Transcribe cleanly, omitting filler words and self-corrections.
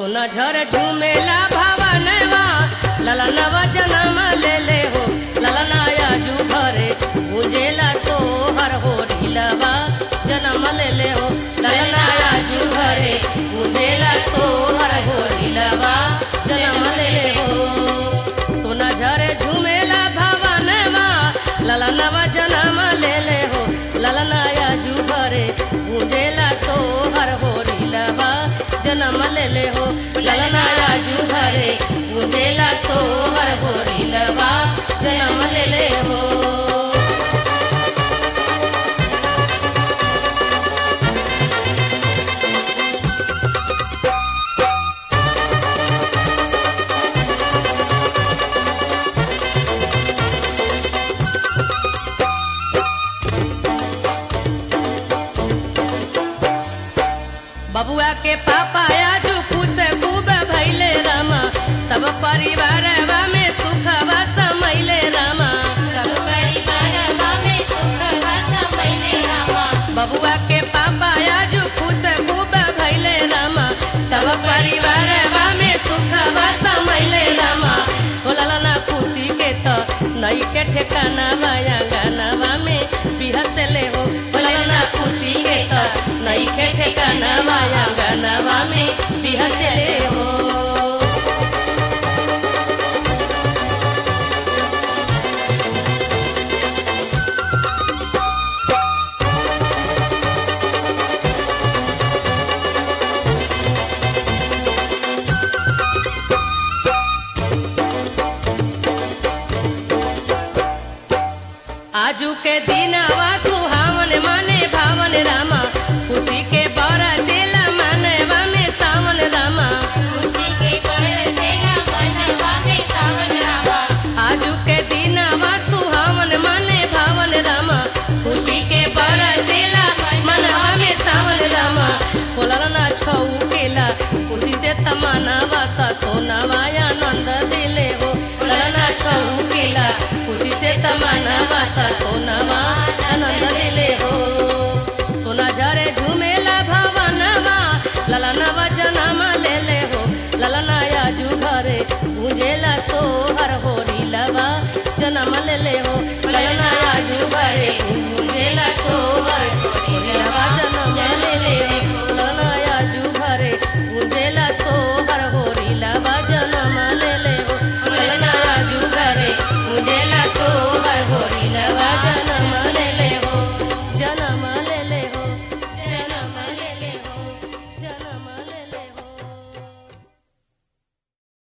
सोना झर झूमेला भवनवा ललनवा जनम ले ले हो ललनाया जू घरे गुंजेला सोहर हो रीलवा जनम ले ले हो ललनाया जू घरे गुंजेला सोहर हो रीलवा जनम ले ले हो सोना झर झूमेला भवनवा ललनवा जनम ले ले हो ललनाया जू घरे गुंजेला सोहर हो रीलवा जनम ले ले हो ललनाया जू घरे गुंजेला सोहर हो रीलवा जनम ले ले हो। बबुआ के पापा आजू खुश खूब भैले रामा सब परिवारवा में सुखवा समैले रामा सब परिवारवा में सुखवा समैले रामा बबुआ के पापा आजू खुश खूब भैले रामा सब परिवारवा में सुखवा समैले रामा हो ललना खुशी के तो नई के ठिकाना माया गानावा में बिहसले हो ललना खुशी के तो नई के ठिकाना माया गानावा में बिहसले हो। आजू के दिनवा सुहावन माने भावन रामा खुशी के बरसेला मनवा में सावन रामा खुशी के बरसेला मनवा में सावन रामा आजू के दिनवा सुहावन माने भावन रामा खुशी के बरसेला मनवा में सावन रामा बोलना छौ केला खुशी से तमनावा त सोनावा आनंद दिले हो बोलना छौ केला खुशी से तमनावा त सोनावा आनंद दिले हो सोना झरे झूमेला भवनवा ललनवा जनम ले ले हो ललनाया जू घरे गुंजेला सोहर हो रीलवा जनम ले ले हो ललनाया जू घरे